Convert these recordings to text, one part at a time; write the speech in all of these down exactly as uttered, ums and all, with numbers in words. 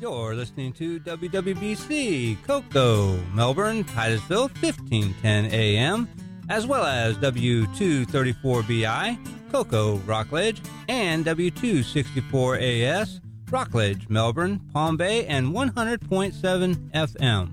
You're listening to W W B C, Cocoa, Melbourne, Titusville, fifteen ten A M, as well as W two thirty-four B I, Cocoa, Rockledge, and W two sixty-four A S, Rockledge, Melbourne, Palm Bay, and one hundred point seven F M.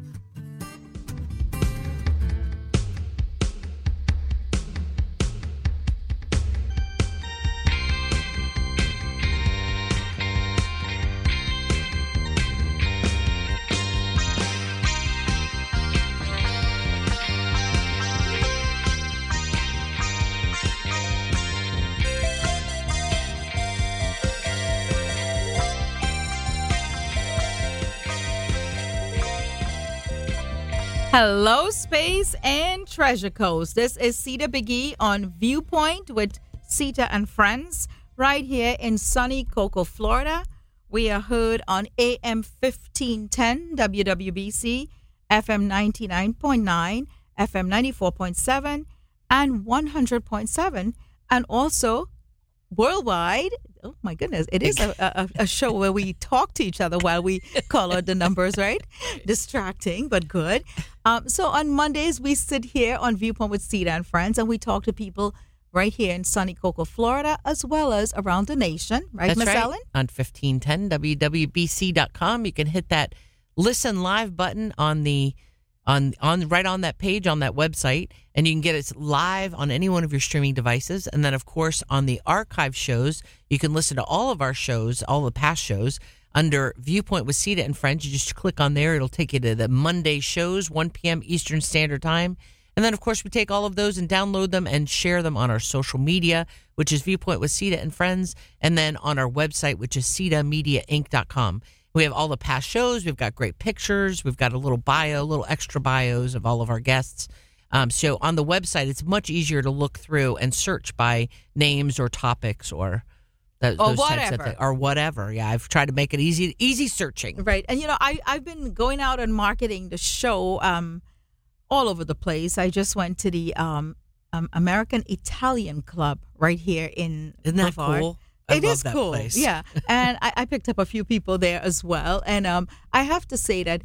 Hello, Space and Treasure Coast. This is Cedar Biggie on Viewpoint with Cita and Friends right here in sunny Cocoa, Florida. We are heard on A M fifteen ten W W B C, F M ninety-nine point nine, F M ninety-four point seven, and one hundred point seven, and also worldwide. Oh, my goodness. It is a, a, a show where we talk to each other while we call out the numbers, right? Distracting, but good. Um, so on Mondays, we sit here on Viewpoint with Cita and Friends, and we talk to people right here in sunny Cocoa, Florida, as well as around the nation. Right, That's Miss right. Ellen? On fifteen ten W W B C dot com, you can hit that listen live button on the on on right on that page on that website, and you can get it live on any one of your streaming devices. And then, of course, on the archive shows, you can listen to all of our shows, all the past shows, under Viewpoint with Cita and Friends. You just click on there. It'll take you to the Monday shows, one p.m. Eastern Standard Time. And then, of course, we take all of those and download them and share them on our social media, which is Viewpoint with Cita and Friends, and then on our website, which is cita media inc dot com. We have all the past shows. We've got great pictures. We've got a little bio, little extra bios of all of our guests. Um, so on the website, it's much easier to look through and search by names or topics or th- Or those types of whatever. things. Or whatever. Yeah, I've tried to make it easy easy searching. Right. And, you know, I, I've been going out and marketing the show um, all over the place. I just went to the um, um, American Italian Club right here in Isn't that Brevard. cool? I It love is that cool. place. Yeah. And I, I picked up a few people there as well. And um, I have to say that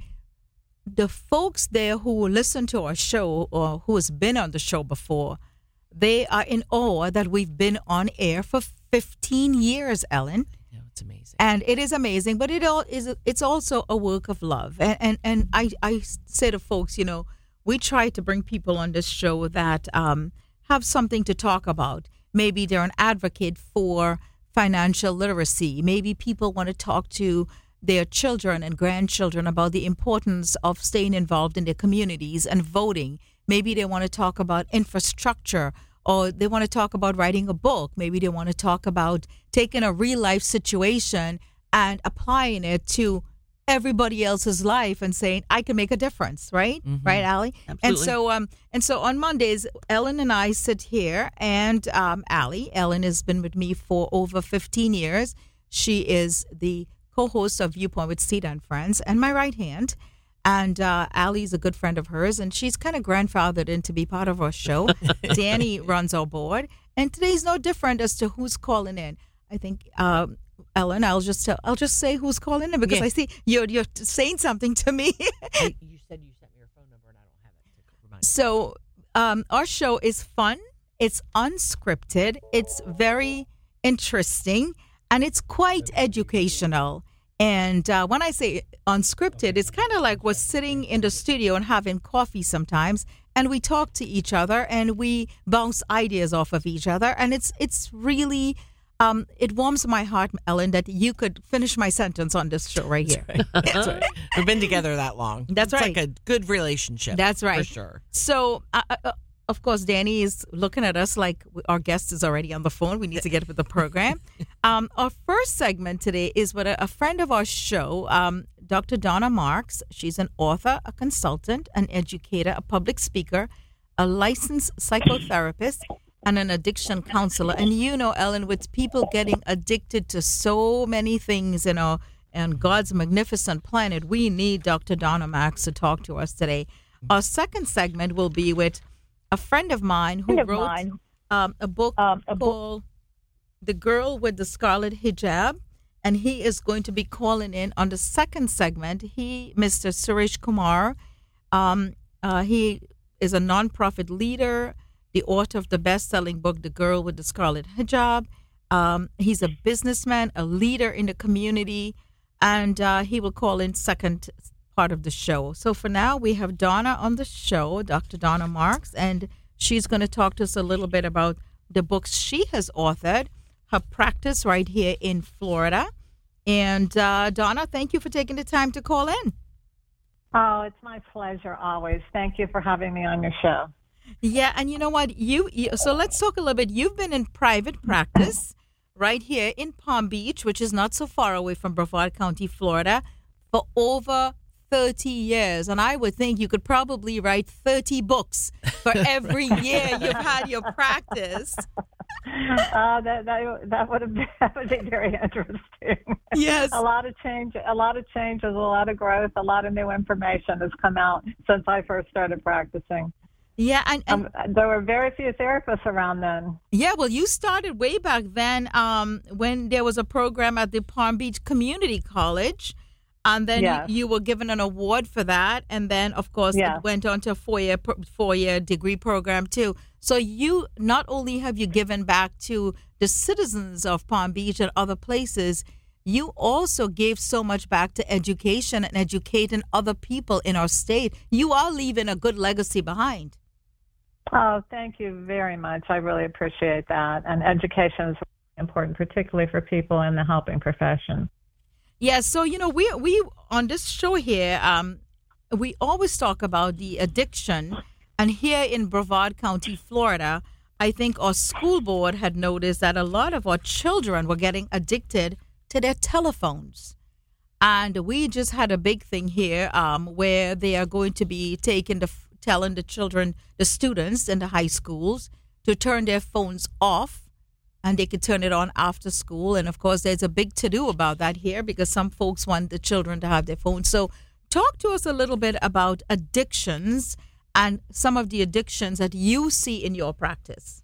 the folks there who listen to our show or who has been on the show before, they are in awe that we've been on air for fifteen years, Ellen. Yeah, it's amazing. And it is amazing, but it all is it's also a work of love. And and, and I, I say to folks, you know, we try to bring people on this show that um, have something to talk about. Maybe they're an advocate for financial literacy. Maybe people want to talk to their children and grandchildren about the importance of staying involved in their communities and voting. Maybe they want to talk about infrastructure, or they want to talk about writing a book. Maybe they want to talk about taking a real life situation and applying it to everybody else's life and saying, I can make a difference, right? Mhm. Right, Allie? Absolutely. And so um and so on Mondays, Ellen and I sit here, and um Allie, Ellen has been with me for over fifteen years. She is the co-host of Viewpoint with Cita and Friends, and my right hand. And uh, Allie's a good friend of hers, and she's kind of grandfathered in to be part of our show. Danny runs our board, and today's no different as to who's calling in. I think, um, Ellen, I'll just tell, I'll just say who's calling in because Yeah. I see you're you're saying something to me. I- you said you sent me your phone number, and I don't have it to remind you. So um, our show is fun. It's unscripted. It's very interesting, and it's quite educational. And uh, when I say unscripted, it's kind of like we're sitting in the studio and having coffee sometimes, and we talk to each other and we bounce ideas off of each other, and it's it's really. Um, it warms my heart, Ellen, that you could finish my sentence on this show right here. That's right. We've been together that long. That's it's right. like a good relationship. That's right. For sure. So, uh, uh, of course, Danny is looking at us like our guest is already on the phone. We need to get with the program. um, our first segment today is with a, a friend of our show, um, Doctor Donna Marks. She's an author, a consultant, an educator, a public speaker, a licensed psychotherapist, and an addiction counselor. And you know, Ellen, with people getting addicted to so many things, you know, and God's magnificent planet, we need Doctor Donna Marks to talk to us today. Our second segment will be with a friend of mine who Friend of wrote mine. Um, a book Um, a book. called The Girl with the Scarlet Hijab. and he is going to be calling in on the second segment. He, Mister Suresh Kumar, um, uh, he is a nonprofit leader, the author of the best-selling book, The Girl with the Scarlet Hijab. Um, he's a businessman, a leader in the community, and uh, he will call in second part of the show. So for now, we have Donna on the show, Doctor Donna Marks, and she's going to talk to us a little bit about the books she has authored, her practice right here in Florida. And uh, Donna, thank you for taking the time to call in. Oh, it's my pleasure always. Thank you for having me on your show. Yeah, and you know what? You, you so let's talk a little bit. You've been in private practice right here in Palm Beach, which is not so far away from Brevard County, Florida, for over thirty years. And I would think you could probably write thirty books for every year you've had your practice. Uh, that that that would have been, that would be very interesting. Yes, a lot of change, a lot of changes, a lot of growth, a lot of new information has come out since I first started practicing. Yeah, and, and um, there were very few therapists around then. Yeah, well, you started way back then um, when there was a program at the Palm Beach Community College, and then yes. you, you were given an award for that, and then, of course, yes. it went on to a four-year four-year degree program too. So you not only have you given back to the citizens of Palm Beach and other places, you also gave so much back to education and educating other people in our state. You are leaving a good legacy behind. Oh, thank you very much. I really appreciate that. And education is important, particularly for people in the helping profession. Yeah, so, you know, we we on this show here, um, we always talk about the addiction. And here in Brevard County, Florida, I think our school board had noticed that a lot of our children were getting addicted to their telephones. And we just had a big thing here um, where they are going to be taking the telling the children, the students in the high schools, to turn their phones off, and they could turn it on after school. And of course, there's a big to-do about that here because some folks want the children to have their phones. So talk to us a little bit about addictions and some of the addictions that you see in your practice.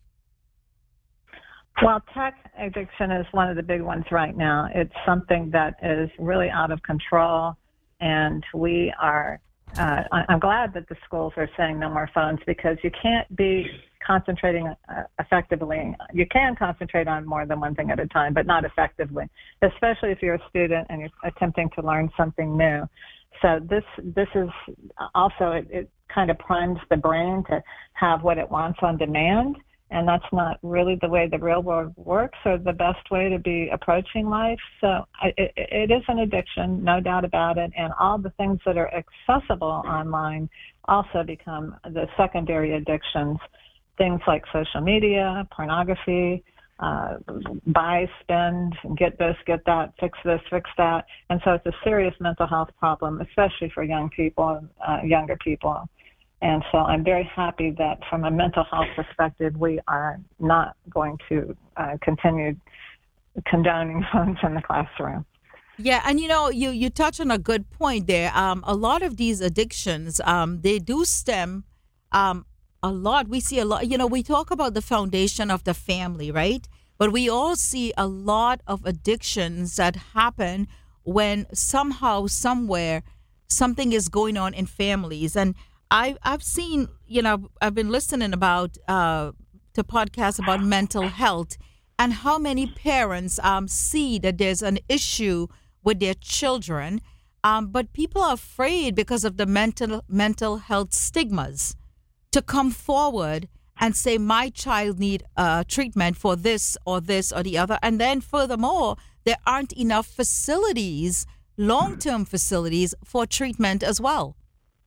Well, tech addiction is one of the big ones right now. It's something that is really out of control, and we are Uh, I'm glad that the schools are saying no more phones, because you can't be concentrating uh, effectively. You can concentrate on more than one thing at a time, but not effectively, especially if you're a student and you're attempting to learn something new. So this this is also, it, it kind of primes the brain to have what it wants on demand, and that's not really the way the real world works or the best way to be approaching life. So it, it is an addiction, no doubt about it, and all the things that are accessible online also become the secondary addictions, things like social media, pornography, uh, buy, spend, get this, get that, fix this, fix that. And so it's a serious mental health problem, especially for young people, uh, younger people. And so I'm very happy that from a mental health perspective, we are not going to uh, continue condoning phones in the classroom. Yeah, and you know, you, you touch on a good point there. Um, a lot of these addictions, um, they do stem um, a lot. We see a lot, you know, we talk about the foundation of the family, right? But we all see a lot of addictions that happen when somehow, somewhere, something is going on in families. And I, I've seen, you know, I've been listening about uh, to podcasts about mental health and how many parents um, see that there's an issue with their children, um, but people are afraid because of the mental mental health stigmas to come forward and say, my child need uh, treatment for this or this or the other. And then furthermore, there aren't enough facilities, long-term facilities for treatment as well.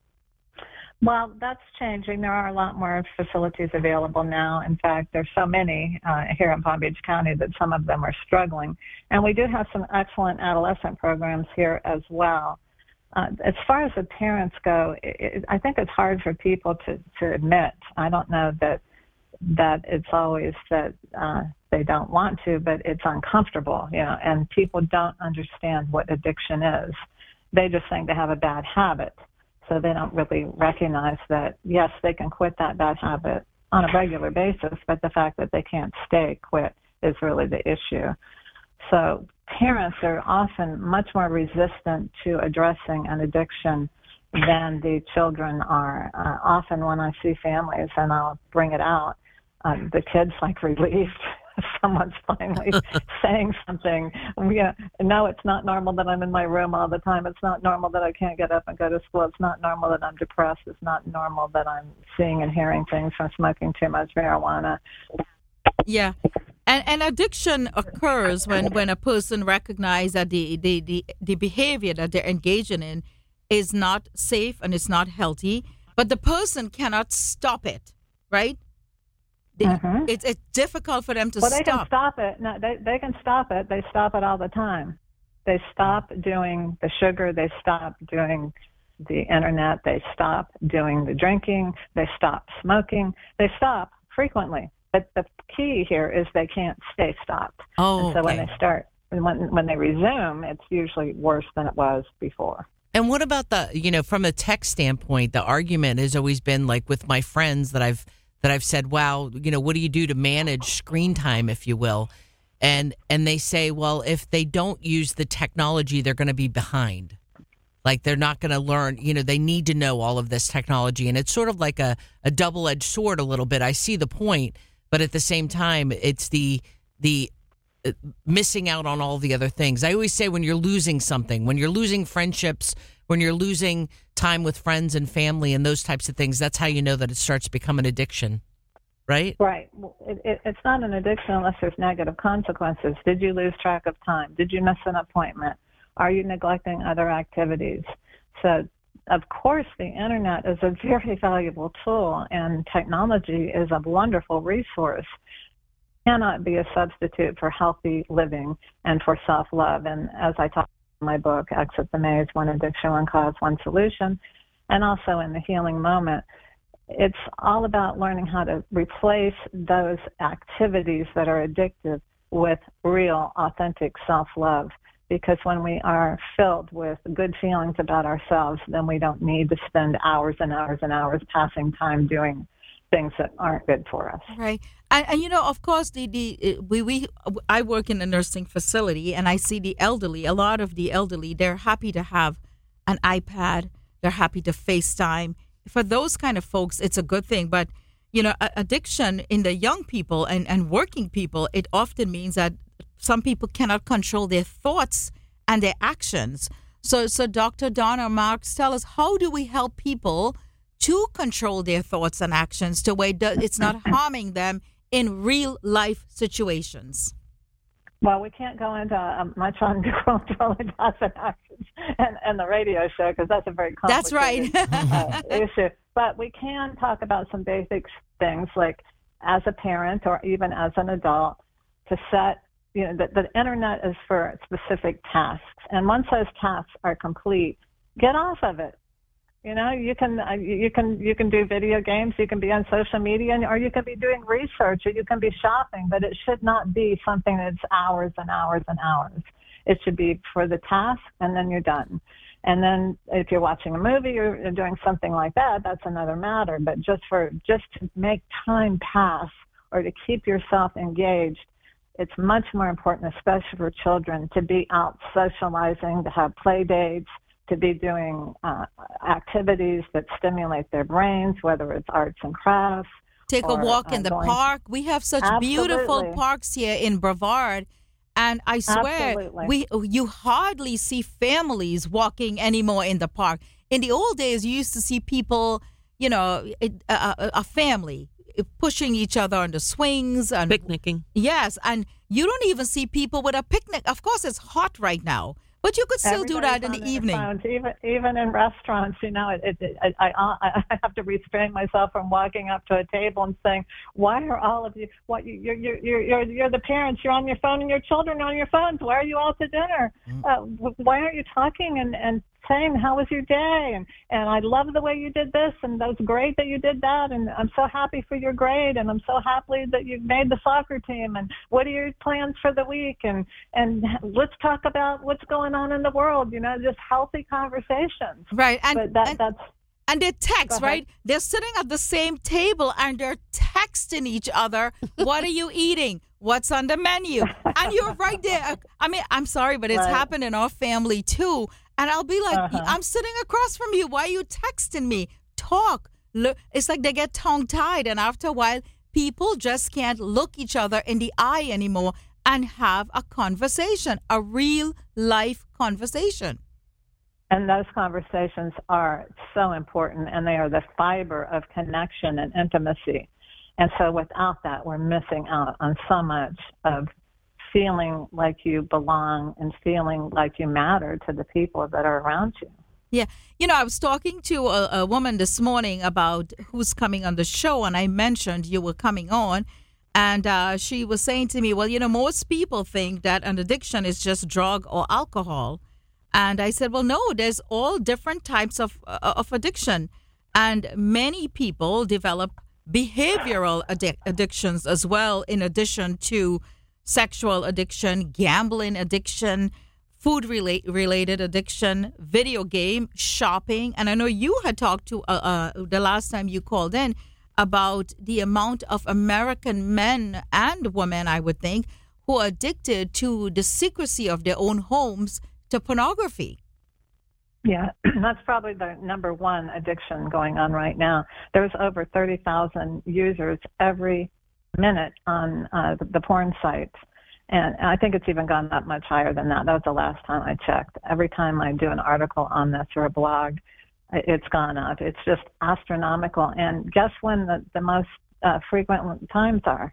Well, that's changing. There are a lot more facilities available now. In fact, there's so many uh, here in Palm Beach County that some of them are struggling. And we do have some excellent adolescent programs here as well. Uh, as far as the parents go, it, it, I think it's hard for people to, to admit. I don't know that that it's always that uh, they don't want to, but it's uncomfortable, you know, and people don't understand what addiction is. They just think they have a bad habit. So they don't really recognize that, yes, they can quit that bad habit on a regular basis, but the fact that they can't stay quit is really the issue. So parents are often much more resistant to addressing an addiction than the children are. Uh, often when I see families and I'll bring it out, um, the kids like relieved. Someone's finally saying something. Yeah, no, it's not normal that I'm in my room all the time. It's not normal that I can't get up and go to school. It's not normal that I'm depressed. It's not normal that I'm seeing and hearing things from smoking too much marijuana. Yeah. And, and addiction occurs when, when a person recognizes that the, the, the, the behavior that they're engaging in is not safe and it's not healthy, but the person cannot stop it, right? Mm-hmm. It's it's difficult for them to well, stop. Well, they can stop it. No, they they can stop it. They stop it all the time. They stop doing the sugar. They stop doing the internet. They stop doing the drinking. They stop smoking. They stop frequently. But the key here is they can't stay stopped. Oh, and so okay. when they start, when when they resume, it's usually worse than it was before. And what about the, you know, from a tech standpoint, the argument has always been like with my friends that I've that I've said, wow, you know, what do you do to manage screen time, if you will? And and they say, well, if they don't use the technology, they're going to be behind. Like they're not going to learn, you know, they need to know all of this technology. And it's sort of like a, a double-edged sword a little bit. I see the point, but at the same time, it's the the uh, missing out on all the other things. I always say when you're losing something, when you're losing friendships, when you're losing time with friends and family and those types of things, that's how you know that it starts to become an addiction, right? Right. It, it, it's not an addiction unless there's negative consequences. Did you lose track of time? Did you miss an appointment? Are you neglecting other activities? So, of course, the internet is a very valuable tool, and technology is a wonderful resource. It cannot be a substitute for healthy living and for self-love. And as I talk my book, Exit the Maze, One Addiction, One Cause, One Solution, and also in the Healing Moment, it's all about learning how to replace those activities that are addictive with real, authentic self-love. Because when we are filled with good feelings about ourselves, then we don't need to spend hours and hours and hours passing time doing things that aren't good for us. Right. And, and you know, of course, the, the we, we I work in a nursing facility, and I see the elderly, a lot of the elderly, they're happy to have an iPad. They're happy to FaceTime. For those kind of folks, it's a good thing. But, you know, addiction in the young people and, and working people, it often means that some people cannot control their thoughts and their actions. So, so Doctor Donna Marks, tell us, how do we help people to control their thoughts and actions to where it's not harming them in real life situations? Well, we can't go into uh, much on controlling thoughts and actions and, and the radio show because that's a very complicated that's right. uh, issue. But we can talk about some basic things like as a parent or even as an adult to set, you know, the, the internet is for specific tasks. And once those tasks are complete, get off of it. You know, you can uh, you can you can do video games, you can be on social media, or you can be doing research, or you can be shopping. But it should not be something that's hours and hours and hours. It should be for the task, and then you're done. And then if you're watching a movie or doing something like that, that's another matter. But just for just to make time pass or to keep yourself engaged, it's much more important, especially for children, to be out socializing, to have play dates, to be doing uh, activities that stimulate their brains, whether it's arts and crafts. Take or, a walk in uh, the going... park. We have such Absolutely. beautiful parks here in Brevard. And I swear, Absolutely. we you hardly see families walking anymore in the park. In the old days, you used to see people, you know, a, a, a family pushing each other on the swings. And picnicking. Yes, and you don't even see people with a picnic. Of course, it's hot right now. But you could still do that in the evening. Phones, even even in restaurants, you know, it, it, it, I, I I have to restrain myself from walking up to a table and saying, "Why are all of you? What you you're you're you're you're the parents? You're on your phone, and your children are on your phones. Why are you all to dinner? Uh, why aren't you talking and and saying how was your day? And and I love the way you did this, and that was great that you did that, and I'm so happy for your grade, and I'm so happy that you made the soccer team. And what are your plans for the week? And and let's talk about what's going on in the world. You know, just healthy conversations. Right, and but that, and, that's and they text, right? They're sitting at the same table and they're texting each other. What are you eating? what's on the menu. And you're right there. I mean, I'm sorry, but it's Right. happened in our family too. And I'll be like, Uh-huh. I'm sitting across from you. Why are you texting me? Talk. Look, it's like they get tongue-tied. And after a while, people just can't look each other in the eye anymore and have a conversation, a real life conversation. And those conversations are so important, and they are the fiber of connection and intimacy. And so without that, we're missing out on so much of feeling like you belong and feeling like you matter to the people that are around you. Yeah. You know, I was talking to a, a woman this morning about who's coming on the show, and I mentioned you were coming on. And uh, she was saying to me, well, you know, most people think that an addiction is just drug or alcohol. And I said, well, no, there's all different types of uh, of addiction. And many people develop behavioral addic- addictions as well, in addition to sexual addiction, gambling addiction, food rela- related addiction, video game, shopping. And I know you had talked to uh, uh, the last time you called in about the amount of American men and women, I would think, who are addicted to the secrecy of their own homes to pornography. Yeah, that's probably the number one addiction going on right now. There's over thirty thousand users every minute on uh, the, the porn sites. And I think it's even gone up much higher than that. That was the last time I checked. Every time I do an article on this or a blog, it's gone up. It's just astronomical. And guess when the, the most uh, frequent times are?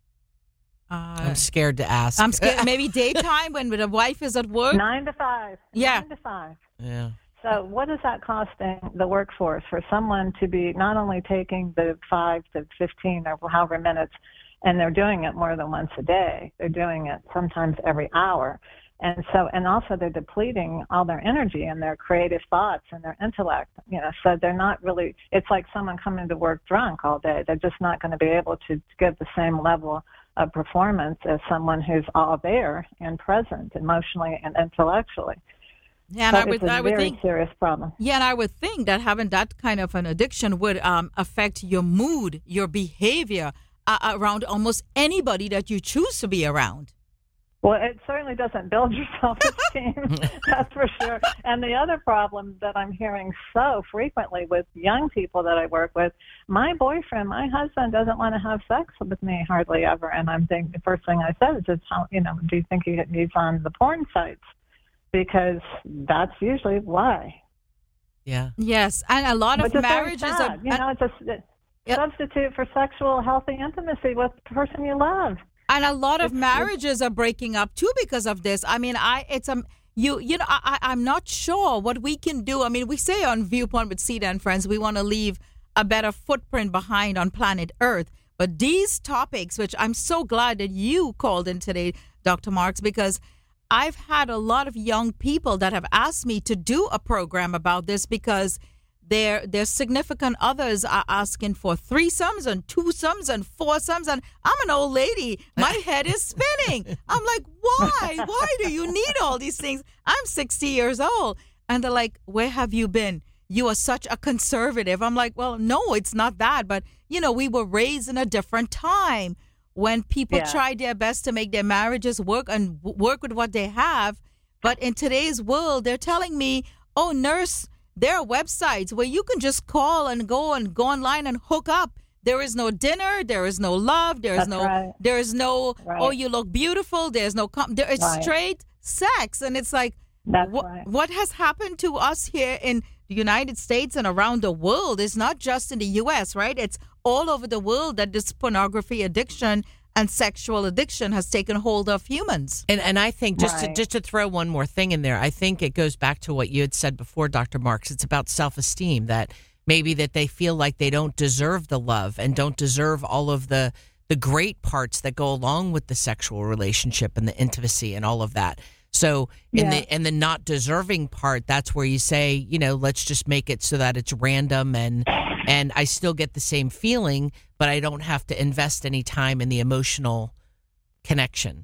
Uh, I'm scared to ask. I'm scared. Maybe daytime when the wife is at work. Nine to five. Yeah. Nine to five. Yeah. So what is that costing the workforce for someone to be not only taking the five to fifteen or however minutes, and they're doing it more than once a day. They're doing it sometimes every hour. And so, and also they're depleting all their energy and their creative thoughts and their intellect, you know, so they're not really, it's like someone coming to work drunk all day. They're just not going to be able to give the same level of performance as someone who's all there and present emotionally and intellectually. Yeah, and so I would, it's a I would very think, serious problem. yeah, and I would think that having that kind of an addiction would um, affect your mood, your behavior uh, around almost anybody that you choose to be around. Well, it certainly doesn't build your self-esteem, that's for sure. And the other problem that I'm hearing so frequently with young people that I work with, my boyfriend, my husband doesn't want to have sex with me hardly ever. And I'm thinking, the first thing I said is, just, how, you know, do you think he, he's on the porn sites? Because that's usually why. Yeah. Yes, and a lot Which of is very marriages sad. are, you know, it's a Yep. substitute for sexual healthy intimacy with the person you love. and a lot of It's- marriages are breaking up too because of this. I mean, I it's um you you know I I- I'm not sure what we can do. I mean, we say on Viewpoint with Cedar and Friends, we want to leave a better footprint behind on planet Earth. But these topics, which I'm so glad that you called in today, Doctor Marks, because I've had a lot of young people that have asked me to do a program about this because their their significant others are asking for threesomes and twosomes and foursomes, and I'm an old lady. My head is spinning. I'm like, why? Why do you need all these things? I'm sixty years old. And they're like, where have you been? You are such a conservative. I'm like, well, no, it's not that. But, you know, we were raised in a different time when people Yeah. tried their best to make their marriages work and w- work with what they have. But in today's world, they're telling me, oh, nurse, there are websites where you can just call and go and go online and hook up. There is no dinner. There is no love. There is That's no, right. there is no, Right. oh, you look beautiful. There's no, com- there is Right. straight sex. And it's like, That's wh- right. what has happened to us here in the United States and around the world? It's not just in the U S, right? It's all over the world that this pornography addiction and sexual addiction has taken hold of humans. And and I think just to Right. just to throw one more thing in there, I think it goes back to what you had said before, Doctor Marks. It's about self-esteem, that maybe that they feel like they don't deserve the love and don't deserve all of the the great parts that go along with the sexual relationship and the intimacy and all of that. So in Yeah. the in the not deserving part, that's where you say, you know, let's just make it so that it's random and and I still get the same feeling, but I don't have to invest any time in the emotional connection.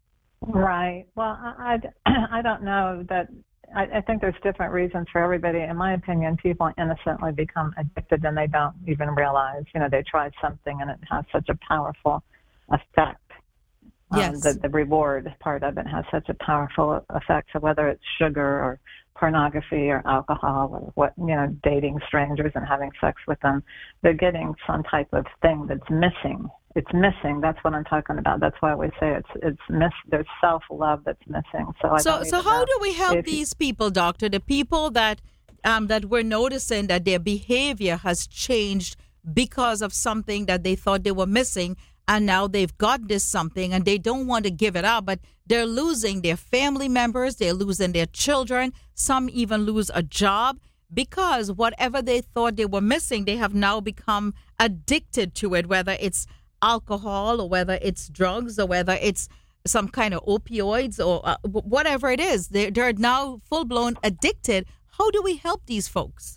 Right. Well, I, I, I don't know that. I, I think there's different reasons for everybody. In my opinion, people innocently become addicted and they don't even realize, you know, they tried something and it has such a powerful effect. Um, Yes. the, the reward part of it has such a powerful effect. So whether it's sugar or pornography or alcohol or what, you know, dating strangers and having sex with them, they're getting some type of thing that's missing. It's missing. That's what I'm talking about. That's why we say it's it's miss. There's self-love that's missing. So I So, don't so even how know do we help if you- these people, doctor? The people that um, that we're noticing that their behavior has changed because of something that they thought they were missing, and now they've got this something and they don't want to give it up, but they're losing their family members, they're losing their children. Some even lose a job because whatever they thought they were missing, they have now become addicted to it, whether it's alcohol or whether it's drugs or whether it's some kind of opioids or uh, whatever it is. They're, they're now full-blown addicted. How do we help these folks?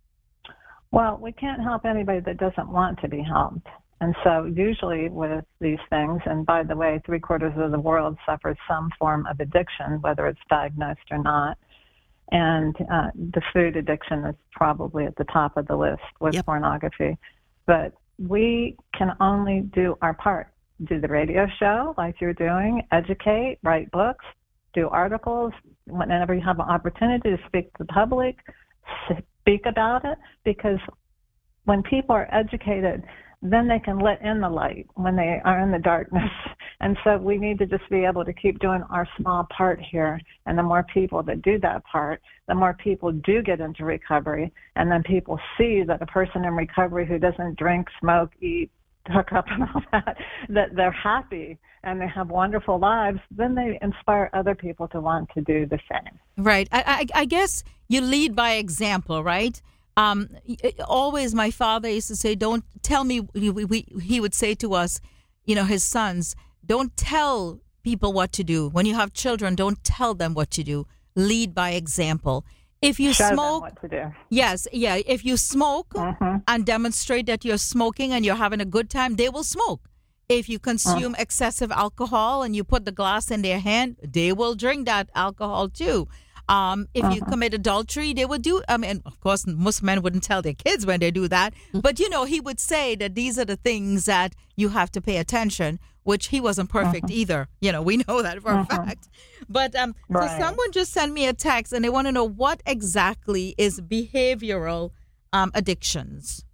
Well, we can't help anybody that doesn't want to be helped. And so usually with these things, and by the way, three quarters of the world suffers some form of addiction, whether it's diagnosed or not. And uh, the food addiction is probably at the top of the list with Yep. pornography. But we can only do our part. Do the radio show like you're doing, educate, write books, do articles. Whenever you have an opportunity to speak to the public, speak about it, because when people are educated, then they can let in the light when they are in the darkness. And so we need to just be able to keep doing our small part here. And the more people that do that part, the more people do get into recovery. And then people see that a person in recovery who doesn't drink, smoke, eat, hook up and all that, that they're happy and they have wonderful lives, then they inspire other people to want to do the same. Right. I, I, I guess you lead by example, right? Um, it- always my father used to say, don't tell me, we, we, he would say to us, you know, his sons, don't tell people what to do. When you have children, don't tell them what to do. Lead by example. If you Show them smoke, what to do. yes, yeah, if you smoke Mhm. and demonstrate that you're smoking and you're having a good time, they will smoke. If you consume excessive alcohol and you put the glass in their hand, they will drink that alcohol too. Um, if you commit adultery, they would do. I mean, of course, most men wouldn't tell their kids when they do that. But, you know, he would say that these are the things that you have to pay attention, which he wasn't perfect either. You know, we know that for a fact. But um, Right. so someone just sent me a text and they want to know what exactly is behavioral um, addictions.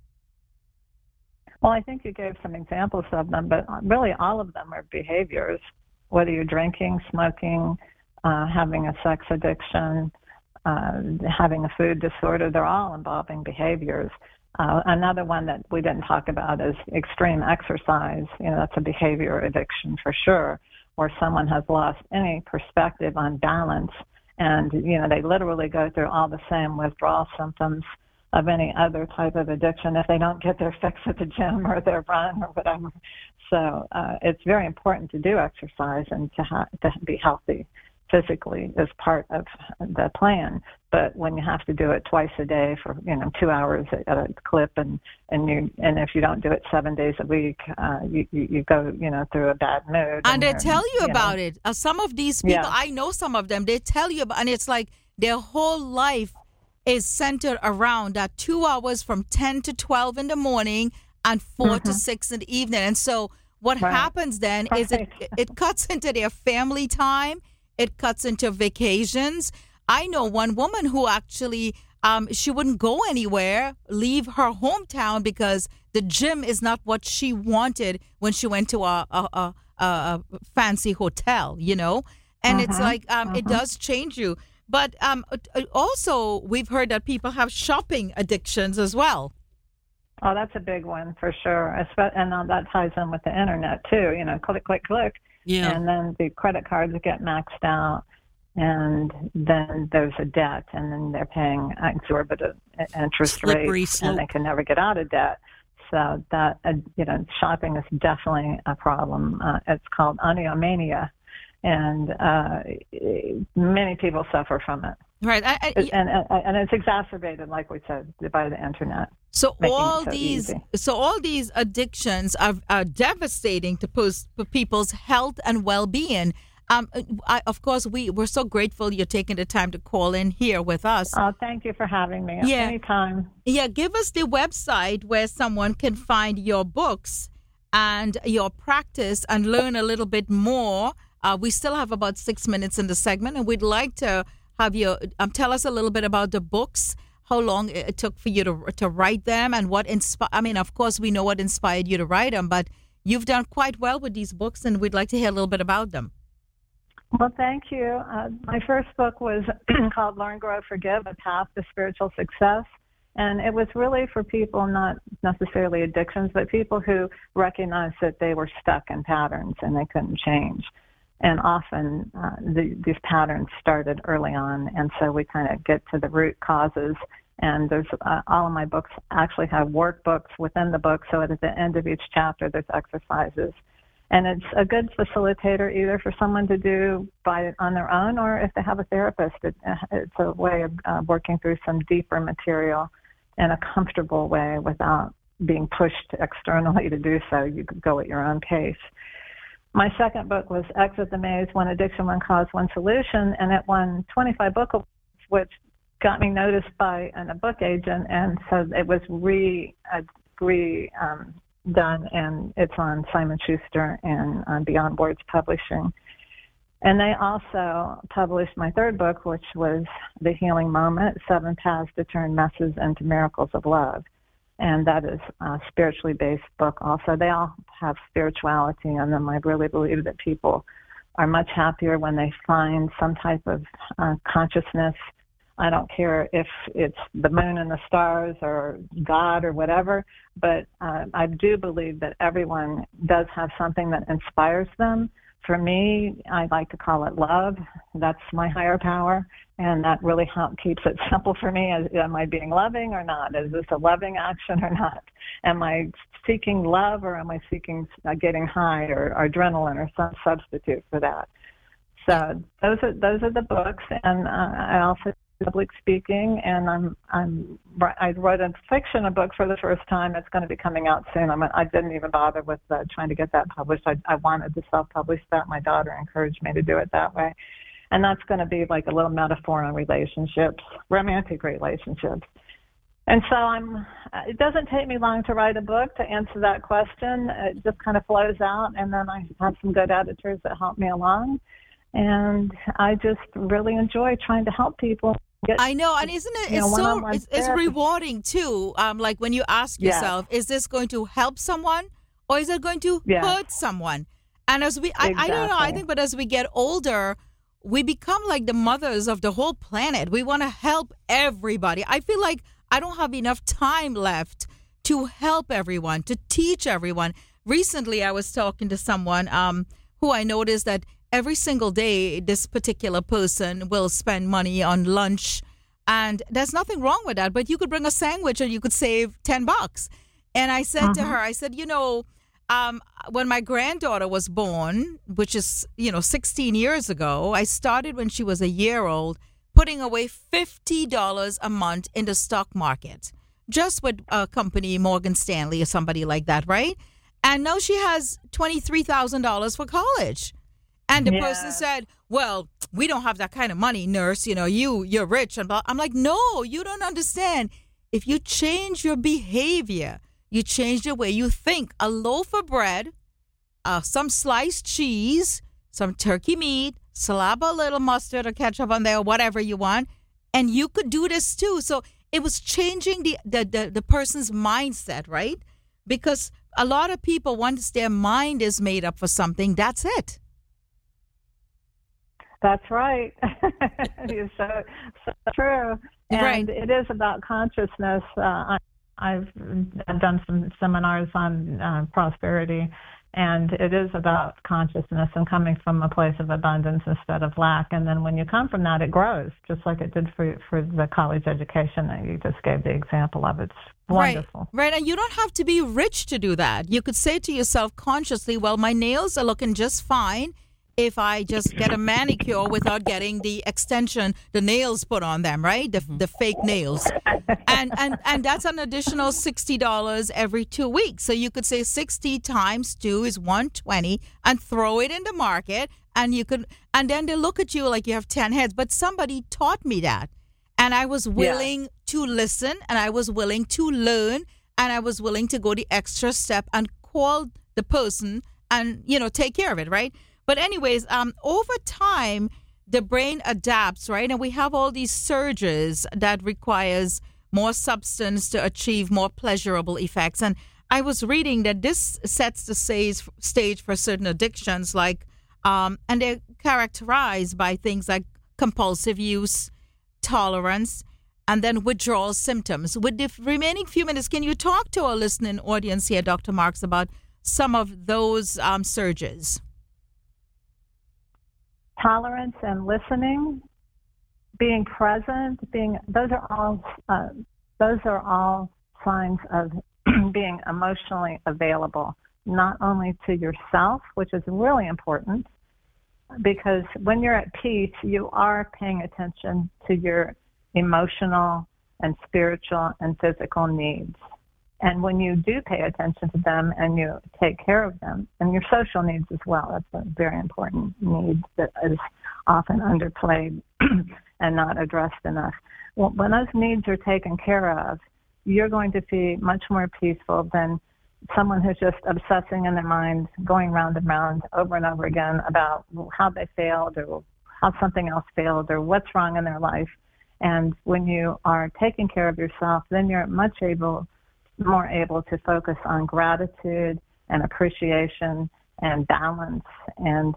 Well, I think you gave some examples of them, but really all of them are behaviors, whether you're drinking, smoking, uh, having a sex addiction, uh, having a food disorder, they're all involving behaviors. Uh, another one that we didn't talk about is extreme exercise. You know, that's a behavior addiction for sure, where someone has lost any perspective on balance. And, you know, they literally go through all the same withdrawal symptoms of any other type of addiction if they don't get their fix at the gym or their run or whatever. So uh, it's very important to do exercise and to, ha- to be healthy physically as part of the plan. But when you have to do it twice a day for, you know, two hours at a clip, and, and you and if you don't do it seven days a week, uh, you, you, you go, you know, through a bad mood. And they you're- tell you know, about it. Uh, some of these people, Yeah. I know some of them, they tell you about, and it's like their whole life is centered around that two hours from ten to twelve in the morning and four to six in the evening. And so what Right. happens then is it, Right. it cuts into their family time. It cuts into vacations. I know one woman who actually, um, she wouldn't go anywhere, leave her hometown because the gym is not what she wanted when she went to a, a, a, a, a fancy hotel, you know? And it's like, um, it does change you. But um, also, we've heard that people have shopping addictions as well. Oh, that's a big one for sure. Espe- And uh, that ties in with the internet too. You know, click, click, click. Yeah. And then the credit cards get maxed out, and then there's a debt, and then they're paying exorbitant interest Slippery rates, slope. and they can never get out of debt. So that, uh, you know, shopping is definitely a problem. Uh, it's called oniomania, and uh, many people suffer from it. Right. I, I, And, and, and it's exacerbated, like we said, by the internet. So making it all so these, easy. so all these addictions are, are devastating to pos- for people's health and well-being. Um, I, of course, we we're so grateful you're taking the time to call in here with us. Oh, thank you for having me. Yeah. Anytime. Yeah, give us the website where someone can find your books and your practice and learn a little bit more. Uh, we still have about six minutes in the segment, and we'd like to have you um, tell us a little bit about the books, how long it took for you to to write them, and what inspired. I mean, of course, we know what inspired you to write them, but you've done quite well with these books, and we'd like to hear a little bit about them. Well, thank you. Uh, my first book was called Learn, Grow, Forgive, A Path to Spiritual Success. And it was really for people, not necessarily addictions, but people who recognized that they were stuck in patterns and they couldn't change. And often uh, the, these patterns started early on, and so we kind of get to the root causes. And there's uh, all of my books actually have workbooks within the book, so at the end of each chapter there's exercises. And it's a good facilitator either for someone to do by on their own, or if they have a therapist, it, it's a way of uh, working through some deeper material in a comfortable way without being pushed externally to do so. You could go at your own pace. My second book was Exit the Maze, One Addiction, One Cause, One Solution, and it won twenty-five book awards, which got me noticed by an, a book agent, and so it was re, uh, re um, done, and it's on Simon Schuster and uh, Beyond Words Publishing. And they also published my third book, which was The Healing Moment, Seven Paths to Turn Messes into Miracles of Love. And that is a spiritually based book also. They all have spirituality in them. I really believe that people are much happier when they find some type of uh, consciousness. I don't care if it's the moon and the stars or God or whatever, but uh, I do believe that everyone does have something that inspires them. For me, I like to call it love. That's my higher power, and that really help, keeps it simple for me. Am I being loving or not? Is this a loving action or not? Am I seeking love, or am I seeking uh, getting high or, or adrenaline or some substitute for that? So those are those are the books, and uh, I also do public speaking, and I'm I'm I wrote a fiction a book for the first time. It's going to be coming out soon. I'm, I didn't even bother with uh, trying to get that published. I, I wanted to self-publish that. My daughter encouraged me to do it that way, and that's going to be like a little metaphor on relationships, romantic relationships. And so I'm. It doesn't take me long to write a book to answer that question. It just kind of flows out, and then I have some good editors that help me along. And I just really enjoy trying to help people. Get, I know, and isn't it? It's know, so it's, it's rewarding too. Um, like when you ask yourself, yes. Is this going to help someone, or is it going to yes. hurt someone? And as we, I, exactly. I don't know. I think, but as we get older, we become like the mothers of the whole planet. We want to help everybody. I feel like I don't have enough time left to help everyone, to teach everyone. Recently, I was talking to someone um, who I noticed that every single day, this particular person will spend money on lunch, and there's nothing wrong with that. But you could bring a sandwich and you could save ten bucks. And I said uh-huh. to her, I said, you know, um, when my granddaughter was born, which is, you know, sixteen years ago, I started when she was a year old, putting away fifty dollars a month in the stock market, just with a company, Morgan Stanley or somebody like that, right? And now she has twenty-three thousand dollars for college. And the yeah. person said, well, we don't have that kind of money, nurse. You know, you, you're rich. And blah. I'm like, no, you don't understand. If you change your behavior, you change the way you think. A loaf of bread, uh, some sliced cheese, some turkey meat, slap a little mustard or ketchup on there, or whatever you want, and you could do this too. So it was changing the, the, the, the person's mindset, right? Because a lot of people, once their mind is made up for something, that's it. That's right. It's so, so true. And right. It is about consciousness. Uh, I, I've, I've done some seminars on uh, prosperity, and it is about consciousness and coming from a place of abundance instead of lack. And then when you come from that, it grows, just like it did for for the college education that you just gave the example of. It's wonderful. Right, right. And you don't have to be rich to do that. You could say to yourself consciously, well, my nails are looking just fine if I just get a manicure without getting the extension, the nails put on them, right? The the fake nails. And and and that's an additional sixty dollars every two weeks. So you could say sixty times two is one hundred twenty dollars and throw it in the market, and you could, and then they look at you like you have ten heads. But somebody taught me that. And I was willing yeah. to listen, and I was willing to learn, and I was willing to go the extra step and call the person and, you know, take care of it, right? But anyways, um, over time, the brain adapts, right? And we have all these surges that requires more substance to achieve more pleasurable effects. And I was reading that this sets the stage, stage for certain addictions, like, um, and they're characterized by things like compulsive use, tolerance, and then withdrawal symptoms. With the remaining few minutes, can you talk to our listening audience here, Doctor Marks, about some of those um, surges? Tolerance and listening, being present, being those are all uh, those are all signs of being emotionally available, not only to yourself, which is really important, because when you're at peace, you are paying attention to your emotional and spiritual and physical needs. And when you do pay attention to them and you take care of them, and your social needs as well, that's a very important need that is often underplayed and not addressed enough. Well, when those needs are taken care of, you're going to be much more peaceful than someone who's just obsessing in their mind, going round and round over and over again about how they failed or how something else failed or what's wrong in their life. And when you are taking care of yourself, then you're much able, more able to focus on gratitude and appreciation and balance and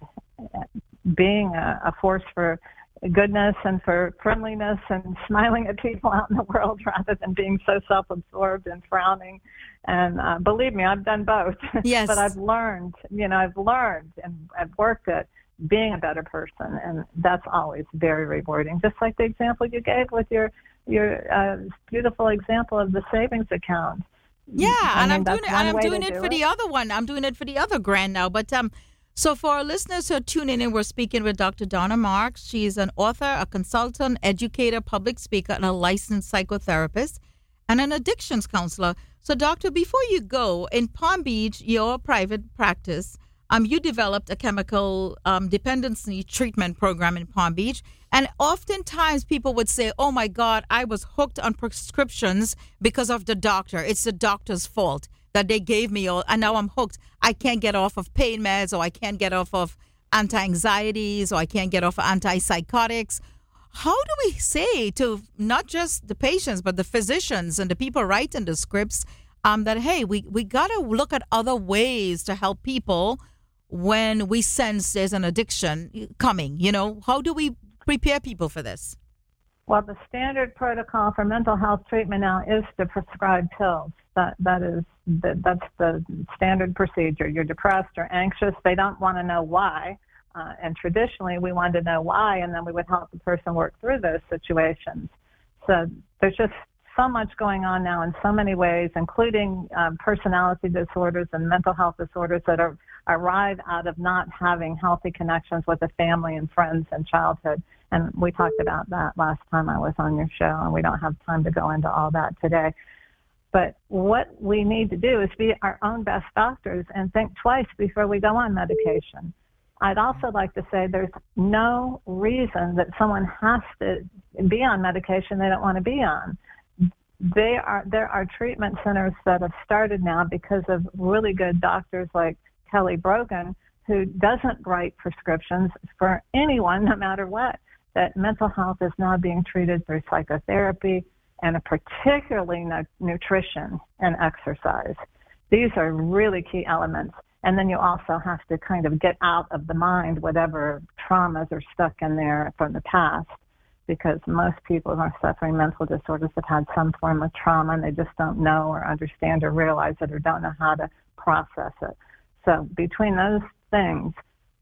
being a, a force for goodness and for friendliness and smiling at people out in the world rather than being so self-absorbed and frowning. And uh, believe me, I've done both. Yes. But I've learned, you know, I've learned and I've worked at being a better person, and that's always very rewarding. Just like the example you gave with your your uh, beautiful example of the savings account. Yeah, I and mean, I'm doing it. that's And I'm one way doing to it do for the other one. I'm doing it for the other grant now. But um, so for our listeners who are tuning in, we're speaking with Doctor Donna Marks. She's an author, a consultant, educator, public speaker, and a licensed psychotherapist, and an addictions counselor. So, doctor, before you go, in Palm Beach, your private practice, um, you developed a chemical um, dependency treatment program in Palm Beach. And oftentimes people would say, oh, my God, I was hooked on prescriptions because of the doctor. It's the doctor's fault that they gave me all, and now I'm hooked. I can't get off of pain meds, or I can't get off of anti-anxieties, or I can't get off of antipsychotics. How do we say to not just the patients, but the physicians and the people writing the scripts um, that, hey, we, we got to look at other ways to help people when we sense there's an addiction coming? You know, how do we prepare people for this? Well, the standard protocol for mental health treatment now is to prescribe pills. That that is the, that's the standard procedure. You're depressed or anxious. They don't want to know why. Uh, and traditionally, we wanted to know why, and then we would help the person work through those situations. So there's just so much going on now in so many ways, including um, personality disorders and mental health disorders that are arrive out of not having healthy connections with the family and friends and childhood. And we talked about that last time I was on your show, and we don't have time to go into all that today. But what we need to do is be our own best doctors and think twice before we go on medication. I'd also like to say there's no reason that someone has to be on medication they don't want to be on. They are, there are treatment centers that have started now because of really good doctors like Kelly Brogan, who doesn't write prescriptions for anyone, no matter what, that mental health is now being treated through psychotherapy and a particularly nu- nutrition and exercise. These are really key elements. And then you also have to kind of get out of the mind whatever traumas are stuck in there from the past, because most people who are suffering mental disorders have had some form of trauma and they just don't know or understand or realize it or don't know how to process it. So between those things,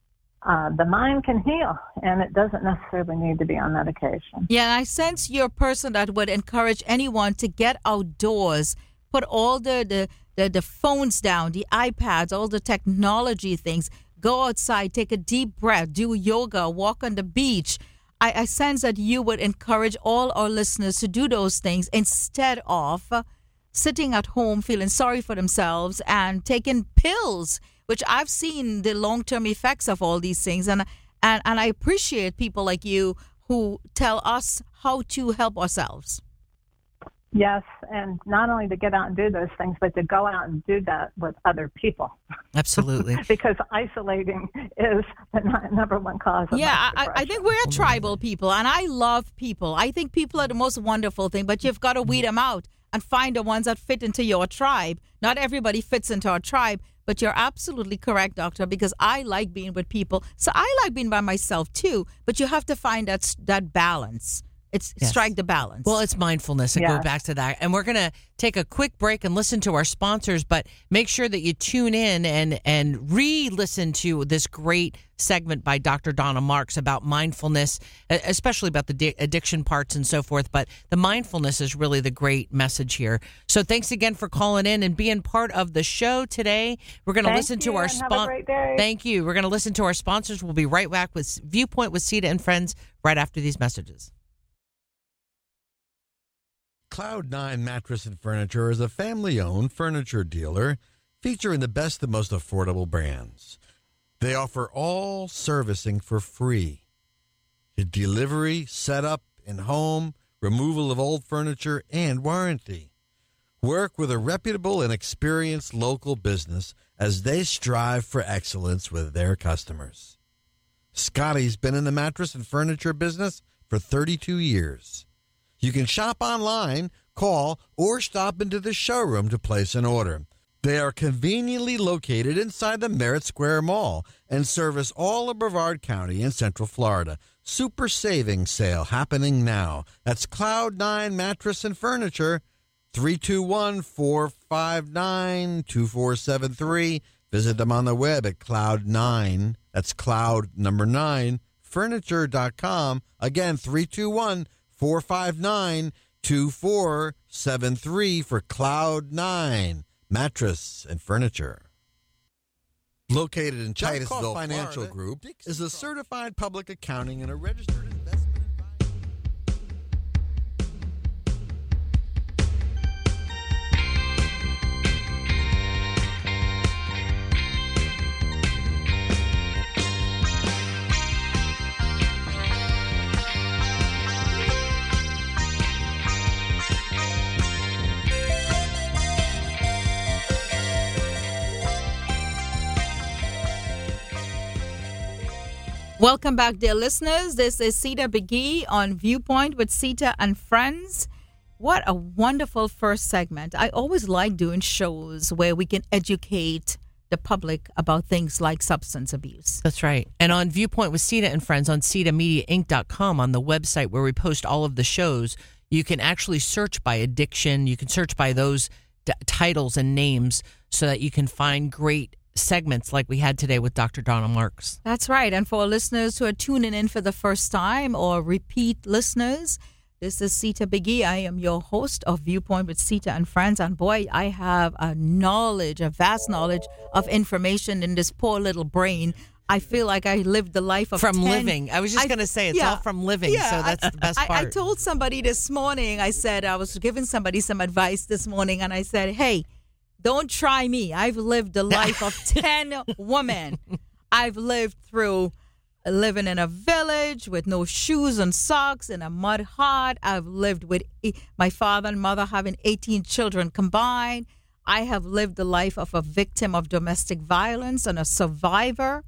uh, the mind can heal, and it doesn't necessarily need to be on medication. Yeah, and I sense you're a person that would encourage anyone to get outdoors, put all the, the, the, the phones down, the iPads, all the technology things, go outside, take a deep breath, do yoga, walk on the beach. I, I sense that you would encourage all our listeners to do those things instead of uh, sitting at home feeling sorry for themselves and taking pills, which I've seen the long-term effects of all these things. And, and, and I appreciate people like you who tell us how to help ourselves. Yes, and not only to get out and do those things, but to go out and do that with other people. Absolutely. Because isolating is the n- number one cause of Yeah, mass I, I think we're tribal people, and I love people. I think people are the most wonderful thing, but you've got to weed them out and find the ones that fit into your tribe. Not everybody fits into our tribe, but you're absolutely correct, Doctor, because I like being with people. So I like being by myself, too, but you have to find that that balance. It's Yes. strike the balance. Well, it's mindfulness. And Yeah. go back to that. And we're going to take a quick break and listen to our sponsors, but make sure that you tune in and, and re-listen to this great segment by Doctor Donna Marks about mindfulness, especially about the di- addiction parts and so forth. But the mindfulness is really the great message here. So thanks again for calling in and being part of the show today. We're going to Thank listen to you, our and have a sponsors. great day. Thank you. We're going to listen to our sponsors. We'll be right back with Viewpoint with Sita and Friends right after these messages. Cloud nine Mattress and Furniture is a family-owned furniture dealer featuring the best and most affordable brands. They offer all servicing for free. Delivery, setup, in-home, removal of old furniture, and warranty. Work with a reputable and experienced local business as they strive for excellence with their customers. Scotty's been in the mattress and furniture business for thirty-two years. You can shop online, call, or stop into the showroom to place an order. They are conveniently located inside the Merritt Square Mall and service all of Brevard County in Central Florida. Super savings sale happening now. That's Cloud nine Mattress and Furniture, three two one, four five nine, two four seven three. Visit them on the web at Cloud nine. That's Cloud number nine, furniture dot com. Again, three two one, four five nine, two four seven three for Cloud nine Mattress and Furniture. Located in Titusville, Financial Florida, Group is a certified public accounting and a registered investment advisor. Welcome back, dear listeners. This is Sita Begee on Viewpoint with Sita and Friends. What a wonderful first segment. I always like doing shows where we can educate the public about things like substance abuse. That's right. And on Viewpoint with Sita and Friends on Sita Media Inc dot com, on the website where we post all of the shows, you can actually search by addiction. You can search by those d- titles and names so that you can find great segments like we had today with Doctor Donna Marks. That's right. And for listeners who are tuning in for the first time or repeat listeners, this is Sita Begee. I am your host of Viewpoint with Sita and Friends. And boy, I have a knowledge, a vast knowledge of information in this poor little brain. I feel like I lived the life of From ten living. I was just going to say, it's yeah, all from living, yeah, so that's I, the best I, part. I told somebody this morning, I said, I was giving somebody some advice this morning, and I said, hey, don't try me. I've lived the life of ten women. I've lived through living in a village with no shoes and socks in a mud hut. I've lived with my father and mother having eighteen children combined. I have lived the life of a victim of domestic violence and a survivor.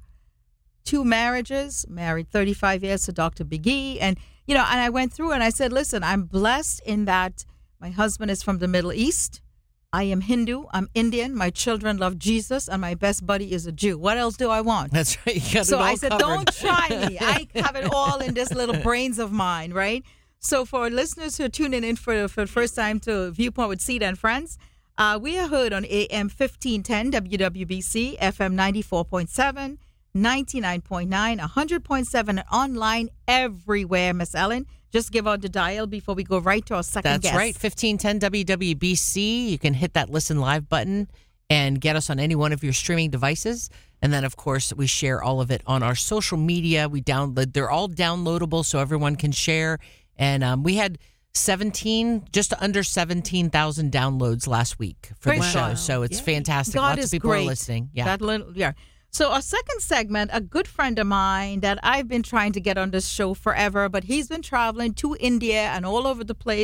Two marriages, married thirty-five years to Doctor Begee. And, you know, and I went through and I said, listen, I'm blessed in that my husband is from the Middle East. I am Hindu. I'm Indian. My children love Jesus, and my best buddy is a Jew. What else do I want? That's right. You got so it all I said, covered. don't try me. I have it all in this little brains of mine, right? So for listeners who are tuning in for, for the first time to Viewpoint with Sita and Friends, uh, we are heard on A M fifteen ten W W B C, F M ninety-four point seven, ninety-nine point nine, one hundred point seven, and online everywhere, Miss Ellen. Just give out the dial before we go right to our second That's guest. right, fifteen ten W W B C. You can hit that listen live button and get us on any one of your streaming devices. And then, of course, we share all of it on our social media. We download; they're all downloadable, so everyone can share. And um, we had seventeen, just under seventeen thousand downloads last week for Praise the show. God. So it's Yeah. fantastic. God Lots is of people great. are listening. Yeah. That little, yeah. So our second segment, a good friend of mine that I've been trying to get on this show forever, but he's been traveling to India and all over the place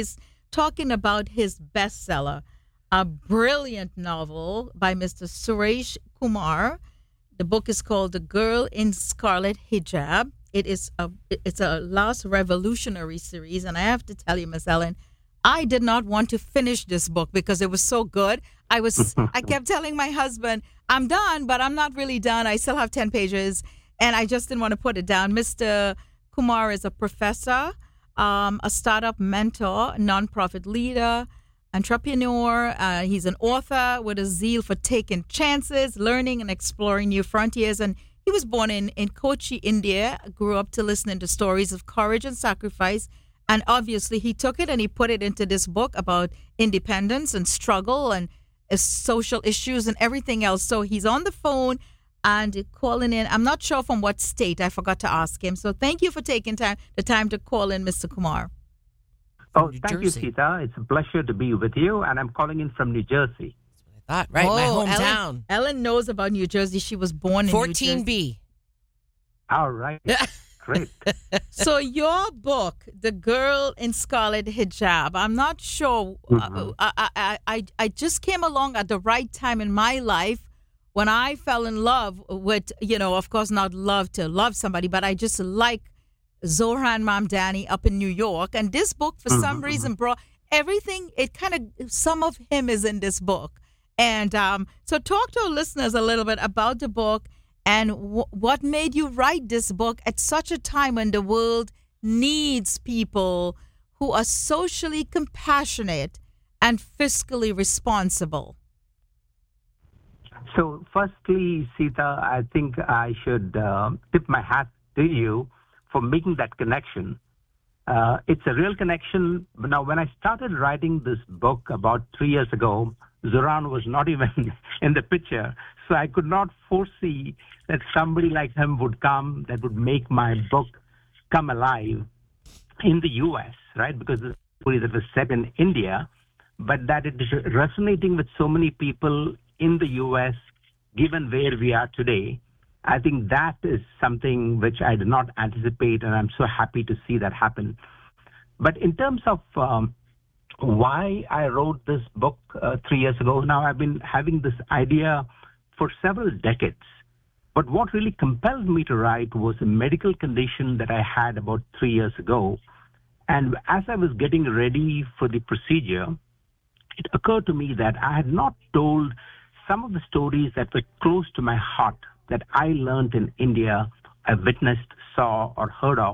talking about his bestseller, a brilliant novel by Mister Suresh Kumar. The book is called The Girl in Scarlet Hijab. It is a it's a last revolutionary series, and I have to tell you, Miss Ellen, I did not want to finish this book because it was so good. I was I kept telling my husband, I'm done, but I'm not really done. I still have ten pages, and I just didn't want to put it down. Mister Kumar is a professor, um, a startup mentor, nonprofit leader, entrepreneur. Uh, he's an author with a zeal for taking chances, learning and exploring new frontiers. And he was born in, in Kochi, India, grew up to listening to stories of courage and sacrifice. And obviously he took it and he put it into this book about independence and struggle and uh, social issues and everything else. So he's on the phone and calling in. I'm not sure from what state. I forgot to ask him. So thank you for taking time the time to call in, Mister Kumar. Oh, New thank Jersey. you, Sita. It's a pleasure to be with you, and I'm calling in from New Jersey. Thought, right, my Oh, hometown. Ellen, Ellen knows about New Jersey. She was born in fourteen New Jersey. B. All right. Great. So your book, The Girl in Scarlet Hijab, I'm not sure. Mhm. Uh, I, I, I, I just came along at the right time in my life when I fell in love with, you know, of course, not love to love somebody, but I just like Zohran Mamdani up in New York. And this book, for some Mhm, reason, brought everything, it kind of, some of him is in this book. And um, so talk to our listeners a little bit about the book and w- what made you write this book at such a time when the world needs people who are socially compassionate and fiscally responsible. So, firstly, Sita, I think I should uh, tip my hat to you for making that connection. Uh, it's a real connection. Now, when I started writing this book about three years ago, Zohran was not even in the picture. So I could not foresee that somebody like him would come that would make my book come alive in the U S, right? Because this story that was set in India, but that it is resonating with so many people in the U S, given where we are today. I think that is something which I did not anticipate, and I'm so happy to see that happen. But in terms of um, why I wrote this book uh, three years ago, now I've been having this idea for several decades. But what really compelled me to write was a medical condition that I had about three years ago. And as I was getting ready for the procedure, it occurred to me that I had not told some of the stories that were close to my heart that I learned in India, I witnessed, saw, or heard of.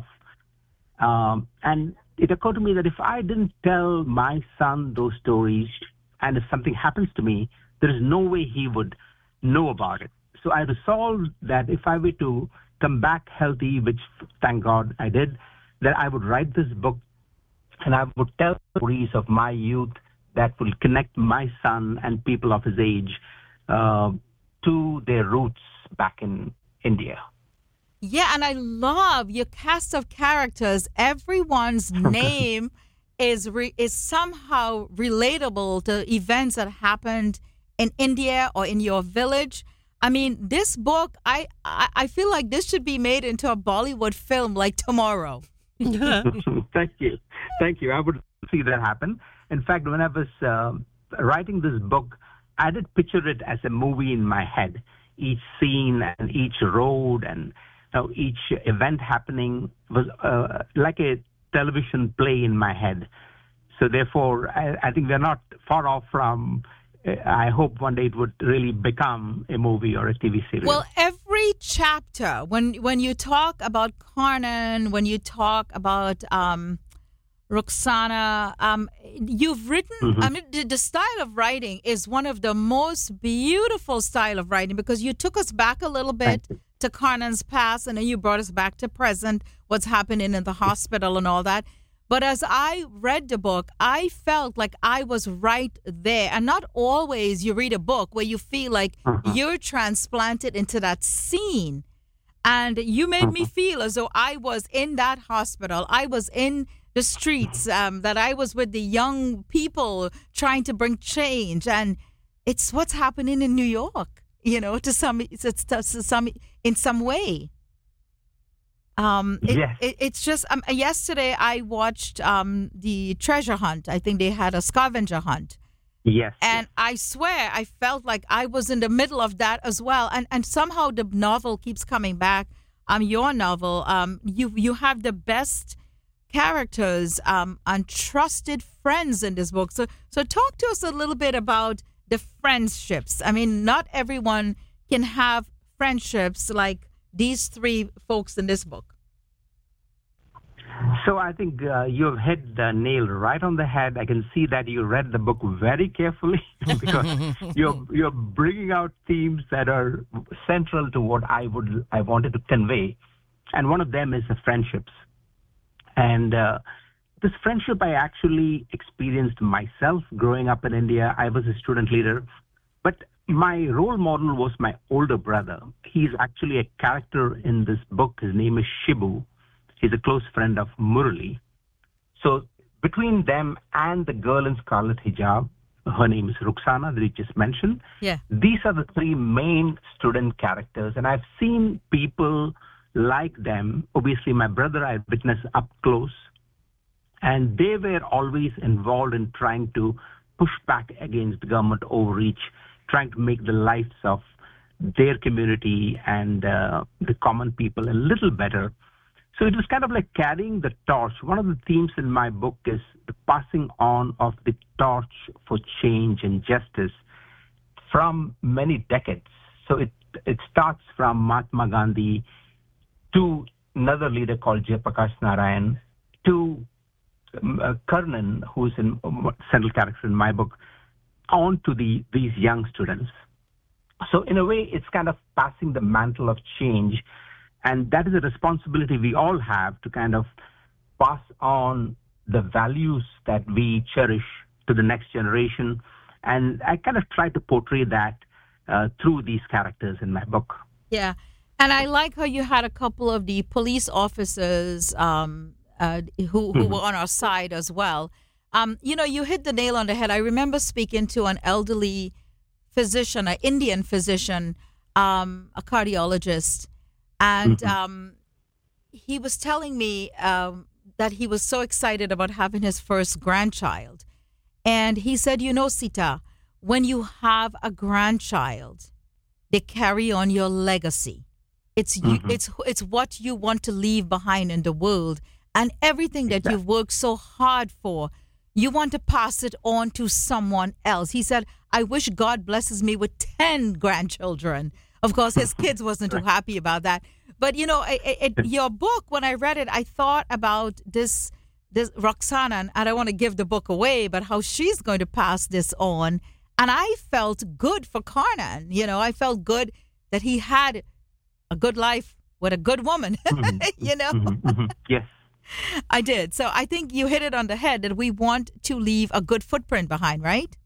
Um, and it occurred to me that if I didn't tell my son those stories, and if something happens to me, there is no way he would know about it. So I resolved that if I were to come back healthy, which thank God I did, that I would write this book and I would tell stories of my youth that will connect my son and people of his age uh, to their roots back in India. Yeah, and I love your cast of characters. Everyone's name is re- is somehow relatable to events that happened in India or in your village. I mean, this book, I, I, I feel like this should be made into a Bollywood film like tomorrow. Thank you. Thank you. I would see that happen. In fact, when I was uh, writing this book, I did picture it as a movie in my head. Each scene and each road and you know, each event happening was uh, like a television play in my head. So therefore, I, I think we're not far off from, uh, I hope one day it would really become a movie or a T V series. Well, every chapter, when when you talk about Karnan, when you talk about um, Roxana, um, you've written, Mm-hmm. I mean, the, the style of writing is one of the most beautiful style of writing because you took us back a little bit Thank you. to Karnan's past and then you brought us back to present, what's happening in the hospital and all that. But as I read the book, I felt like I was right there. And not always you read a book where you feel like Uh-huh. you're transplanted into that scene. And you made me feel as though I was in that hospital. I was in the streets, um, that I was with the young people trying to bring change. And it's what's happening in New York, you know, to some, to some in some way. Um, it, Yes. it, it's just um, yesterday I watched um, the treasure hunt. I think they had a scavenger hunt. Yes. And I swear, I felt like I was in the middle of that as well. And and somehow the novel keeps coming back. Um, your novel, um, you you have the best characters um, and trusted friends in this book. So so talk to us a little bit about the friendships. I mean, not everyone can have friendships like these three folks in this book. So I think uh, you've hit the nail right on the head. I can see that you read the book very carefully because you're you're bringing out themes that are central to what I would I wanted to convey, and one of them is the friendships. And uh, this friendship I actually experienced myself growing up in India. I was a student leader, but my role model was my older brother. He's actually a character in this book. His name is Shibu. He's a close friend of Murali. So between them and the girl in scarlet hijab, her name is Ruxana that you just mentioned. Yeah. These are the three main student characters. And I've seen people like them. Obviously, my brother I witnessed up close. And they were always involved in trying to push back against the government overreach, trying to make the lives of their community and uh, the common people a little better. So it was kind of like carrying the torch. One of the themes in my book is the passing on of the torch for change and justice from many decades. So it it starts from Mahatma Gandhi to another leader called Jayaprakash Narayan to um, uh, Karnan, who's in uh, central character in my book, on to the these young students. So in a way, it's kind of passing the mantle of change. And that is a responsibility we all have to kind of pass on the values that we cherish to the next generation. And I kind of try to portray that uh, through these characters in my book. Yeah. And I like how you had a couple of the police officers um, uh, who, who mm-hmm. were on our side as well. Um, you know, you hit the nail on the head. I remember speaking to an elderly physician, an Indian physician, um, a cardiologist. And um, he was telling me um, that he was so excited about having his first grandchild. And he said, you know, Sita, when you have a grandchild, they carry on your legacy. It's mm-hmm. you, it's it's what you want to leave behind in the world. And everything that you've worked so hard for, you want to pass it on to someone else. He said, I wish God blesses me with ten grandchildren. Of course, his kids wasn't too happy about that. But, you know, it, it, your book, when I read it, I thought about this, this Ruxana, and I don't want to give the book away, but how she's going to pass this on. And I felt good for Karnan. You know, I felt good that he had a good life with a good woman, you know? Mm-hmm, mm-hmm. Yes. I did. So I think you hit it on the head that we want to leave a good footprint behind, right?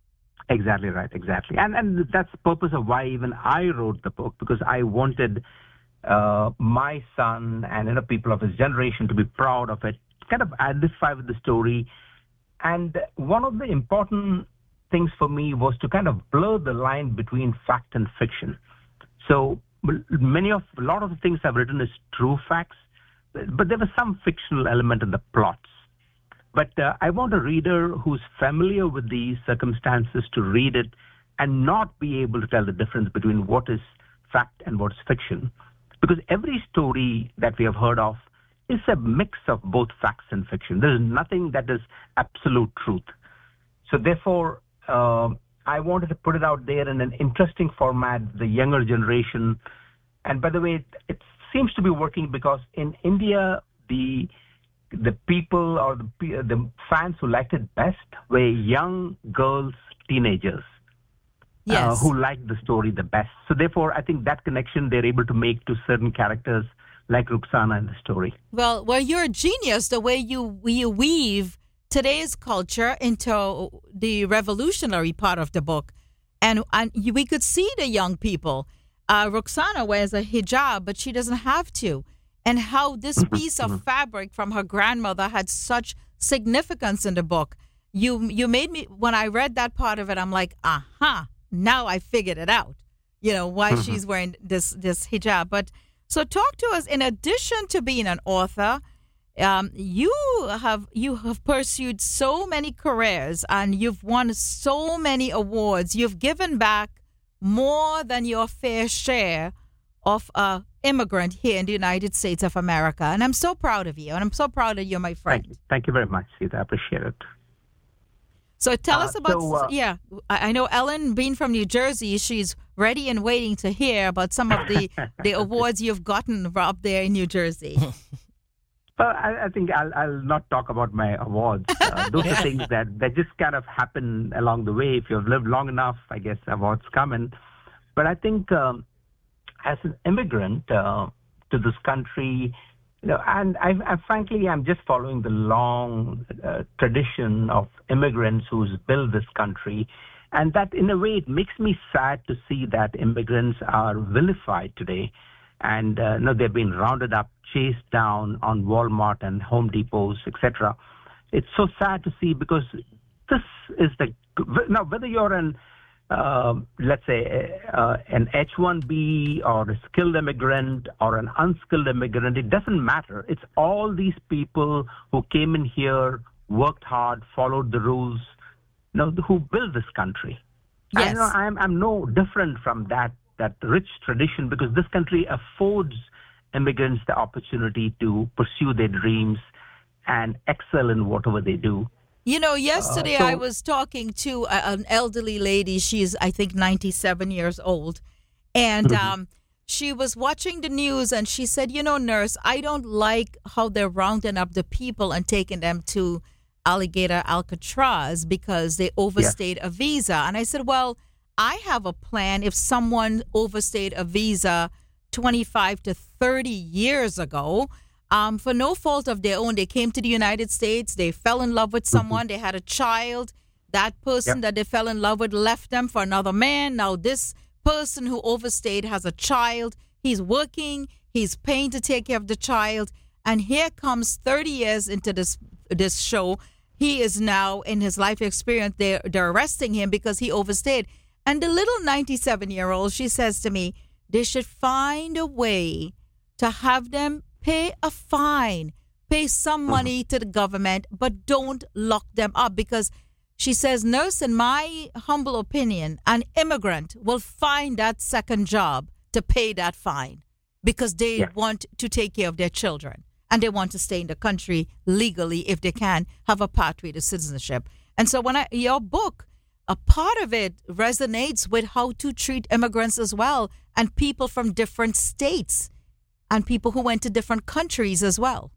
Exactly right, exactly. And and that's the purpose of why even I wrote the book, because I wanted uh, my son and other people of his generation to be proud of it, kind of identify with the story. And one of the important things for me was to kind of blur the line between fact and fiction. So many of, a lot of the things I've written is true facts, but there was some fictional element in the plots. But uh, I want a reader who's familiar with these circumstances to read it and not be able to tell the difference between what is fact and what is fiction. Because every story that we have heard of is a mix of both facts and fiction. There is nothing that is absolute truth. So therefore, uh, I wanted to put it out there in an interesting format, the younger generation. And by the way, it, it seems to be working because in India, the the people or the the fans who liked it best were young girls, teenagers, yes. uh, who liked the story the best. So therefore, I think that connection they're able to make to certain characters like Ruxana in the story. Well, well, you're a genius the way you you weave today's culture into the revolutionary part of the book, and and you, we could see the young people. Uh, Ruxana wears a hijab, but she doesn't have to. And how this piece of fabric from her grandmother had such significance in the book. You you made me, when I read that part of it, I'm like, aha, now I figured it out. You know, why she's wearing this this hijab. But So talk to us. In addition to being an author, um, you have you have pursued so many careers and you've won so many awards. You've given back more than your fair share of a immigrant here in the United States of America. And I'm so proud of you. And I'm so proud that you're my friend. Thank you, Thank you very much, Sita. I appreciate it. So tell Uh, us about, so, uh, yeah, I I know Ellen, being from New Jersey, she's ready and waiting to hear about some of the, the awards you've gotten up there in New Jersey. Well, I, I think I'll, I'll not talk about my awards. Uh, those are things that, that just kind of happen along the way. If you've lived long enough, I guess awards come in. But I think um, as an immigrant uh, to this country, you know, and I, I frankly, I'm just following the long uh, tradition of immigrants who's built this country. And that, in a way, it makes me sad to see that immigrants are vilified today. And uh, no, they've been rounded up, chased down on Walmart and Home Depots, et cetera. It's so sad to see because this is the now whether you're an uh, let's say uh, an H one B or a skilled immigrant or an unskilled immigrant, it doesn't matter. It's all these people who came in here, worked hard, followed the rules, you know, who built this country. Yes. And, you know, I'm I'm no different from that. that rich tradition, because this country affords immigrants the opportunity to pursue their dreams and excel in whatever they do. You know, yesterday Uh, so- I was talking to a, an elderly lady. She's, I think, ninety-seven years old. And um, she was watching the news and she said, you know, nurse, I don't like how they're rounding up the people and taking them to Alligator Alcatraz because they overstayed a visa. And I said, well, I have a plan. If someone overstayed a visa twenty-five to thirty years ago, um, for no fault of their own, they came to the United States, they fell in love with someone, they had a child. That person Yep. that they fell in love with left them for another man. Now this person who overstayed has a child. He's working, he's paying to take care of the child. And here comes thirty years into this this show. He is now in his life experience. They're, they're arresting him because he overstayed. And the little ninety-seven-year-old, she says to me, they should find a way to have them pay a fine, pay some money to the government, but don't lock them up. Because she says, nurse, in my humble opinion, an immigrant will find that second job to pay that fine because they Yeah. want to take care of their children and they want to stay in the country legally if they can, have a pathway to citizenship. And so when I, your book, a part of it resonates with how to treat immigrants as well, and people from different states and people who went to different countries as well.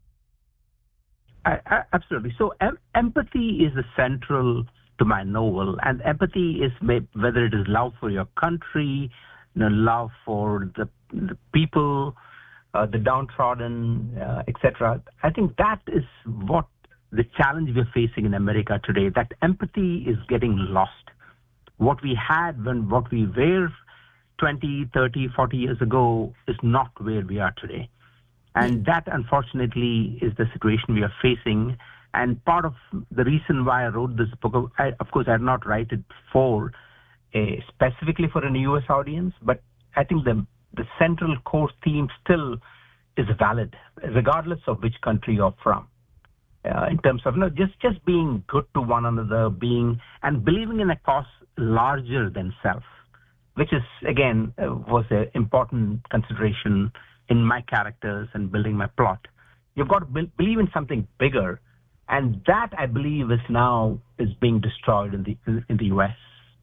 I, I, absolutely. So em- empathy is the central to my novel, and empathy is may- whether it is love for your country, you know, love for the, the people, uh, the downtrodden, uh, et cetera. I think that is what the challenge we're facing in America today, that empathy is getting lost. What we had when what we were twenty, thirty, forty years ago is not where we are today. And that, unfortunately, is the situation we are facing. And part of the reason why I wrote this book, I, of course, I did not write it for a, specifically for an U S audience, but I think the the central core theme still is valid, regardless of which country you're from. Uh, in terms of you know, just, just being good to one another, being and believing in a cause larger than self, which is, again, uh, was an important consideration in my characters and building my plot. You've got to be- believe in something bigger, and that, I believe, is now is being destroyed in the in the U S.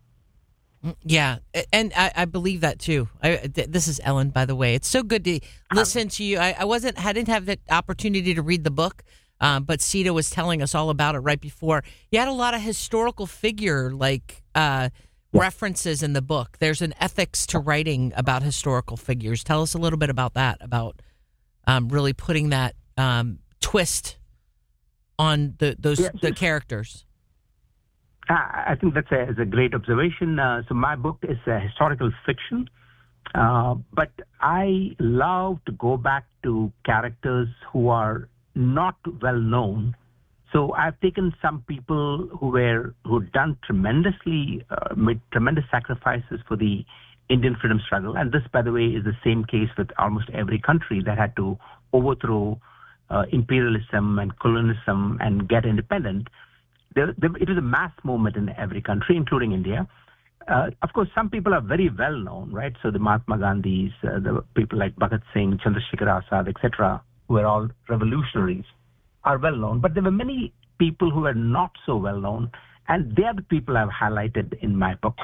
Yeah, and I, I believe that too. I, th- this is Ellen, by the way. It's so good to listen to you. I, I wasn't, I didn't have the opportunity to read the book, um, but Sita was telling us all about it right before. You had a lot of historical figure like uh, references in the book. There's an ethics to writing about historical figures. Tell us a little bit about that, about um, really putting that um, twist on the those Yeah. the characters. I I think that's a, is a great observation. Uh, so my book is a historical fiction, uh, but I love to go back to characters who are not well known. So I've taken some people who were who done tremendously, uh, made tremendous sacrifices for the Indian freedom struggle. And this, by the way, is the same case with almost every country that had to overthrow uh, imperialism and colonialism and get independent. There, there, it was a mass movement in every country, including India. Uh, of course, some people are very well known, right? So the Mahatma Gandhis, uh, the people like Bhagat Singh, Chandrasekhar Azad, et cetera, who are all revolutionaries, are well known. But there were many people who are not so well known, and they are the people I've highlighted in my book.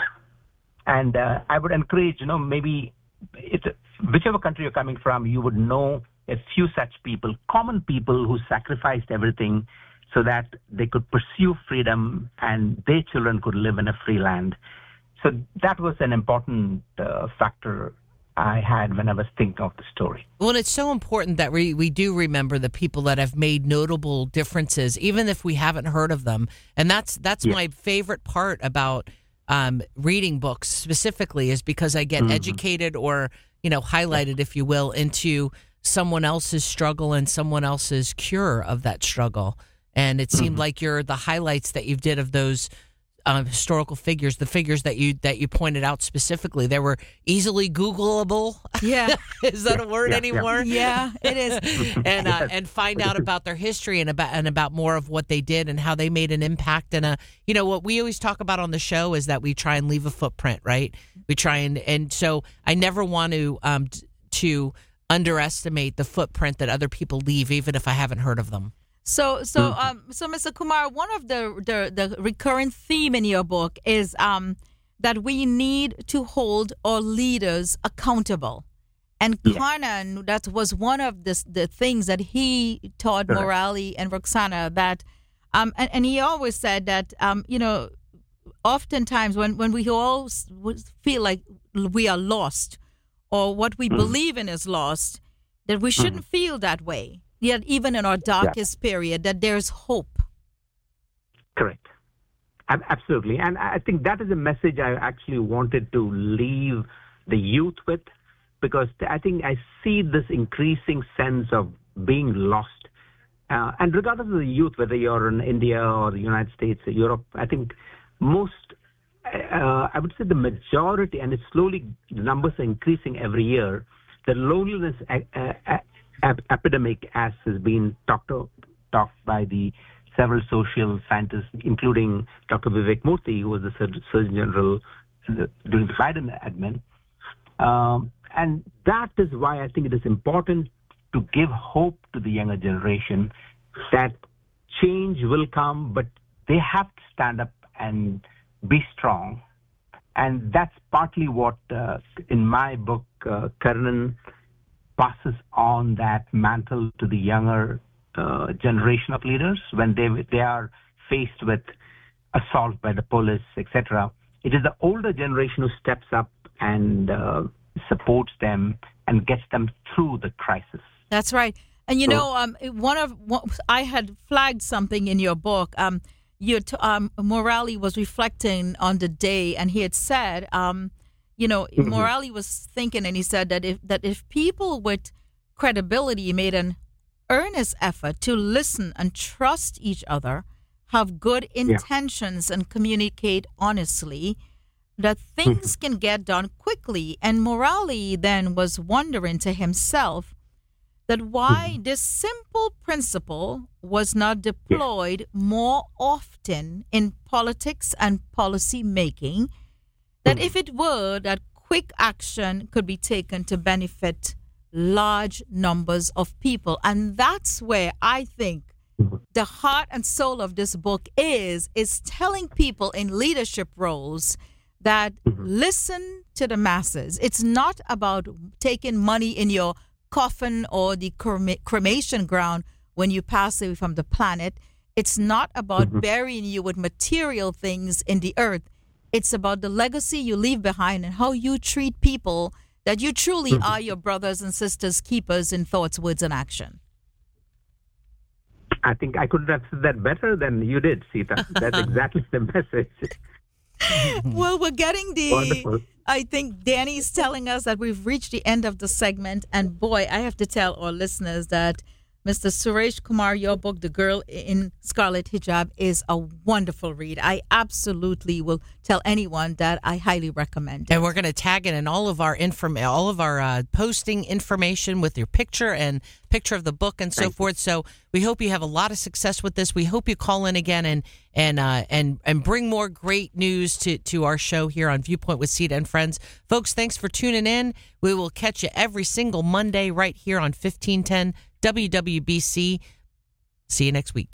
And uh, I would encourage, you know, maybe it's whichever country you're coming from, you would know a few such people, common people who sacrificed everything so that they could pursue freedom and their children could live in a free land. So that was an important uh, factor I had when I was thinking of the story. Well, it's so important that we, we do remember the people that have made notable differences, even if we haven't heard of them. And that's that's yeah. my favorite part about um, reading books specifically, is because I get mm-hmm. educated or, you know, highlighted, if you will, into someone else's struggle and someone else's cure of that struggle. And it seemed mm-hmm. like you're the highlights that you did of those Um, historical figures, the figures that you that you pointed out specifically, they were easily Googleable. Yeah, is that a word yeah, anymore? Yeah, it is. and uh, and find out about their history and about and about more of what they did and how they made an impact. And a you know what we always talk about on the show is that we try and leave a footprint, right? We try and and so I never want to um to underestimate the footprint that other people leave, even if I haven't heard of them. So, so, um, so, Mister Kumar, one of the, the the recurring theme in your book is um that we need to hold our leaders accountable, and yeah. Karnan, that was one of the the things that he taught right. Murali and Roxana, that um and, and he always said that um you know oftentimes when when we all feel like we are lost or what we mm. believe in is lost, that we shouldn't mm. feel that way. Yet even in our darkest yeah. period, that there's hope. Correct. Absolutely. And I think that is a message I actually wanted to leave the youth with, because I think I see this increasing sense of being lost. Uh, and regardless of the youth, whether you're in India or the United States or Europe, I think most, uh, I would say the majority, and it's slowly, the numbers are increasing every year, the loneliness uh, uh, epidemic, as has been talked, talked by the several social scientists, including Doctor Vivek Murthy, who was the Surgeon General during the Biden admin. Um, and that is why I think it is important to give hope to the younger generation that change will come, but they have to stand up and be strong. And that's partly what, uh, in my book, uh, Karnan passes on that mantle to the younger uh, generation of leaders when they they are faced with assault by the police, et cetera. It is the older generation who steps up and uh, supports them and gets them through the crisis. That's right. And you so, know, um, one of one, I had flagged something in your book. Um, you t- um, Murali was reflecting on the day, and he had said. Um, You know, mm-hmm. Murali was thinking, and he said that if that if people with credibility made an earnest effort to listen and trust each other, have good intentions, yeah. and communicate honestly, that things mm-hmm. can get done quickly. And Murali then was wondering to himself that why mm-hmm. this simple principle was not deployed yeah. more often in politics and policy making. That if it were, that quick action could be taken to benefit large numbers of people. And that's where I think the heart and soul of this book is, is telling people in leadership roles that listen to the masses. It's not about taking money in your coffin or the crema- cremation ground when you pass away from the planet. It's not about mm-hmm. burying you with material things in the earth. It's about the legacy you leave behind and how you treat people, that you truly mm-hmm. are your brothers and sisters keepers in thoughts, words, and action. I think I couldn't have said that better than you did, Sita. That's exactly the message. Well, we're getting the... Wonderful. I think Danny's telling us that we've reached the end of the segment. And boy, I have to tell our listeners that Mister Suresh Kumar, your book, The Girl in Scarlet Hijab, is a wonderful read. I absolutely will tell anyone that I highly recommend it. And we're going to tag it in all of our inform, all of our uh, posting information with your picture and picture of the book and so Thank forth. So we hope you have a lot of success with this. We hope you call in again and and uh, and and bring more great news to to our show here on Viewpoint with Sita and Friends. Folks, thanks for tuning in. We will catch you every single Monday right here on fifteen ten W W B C. See you next week.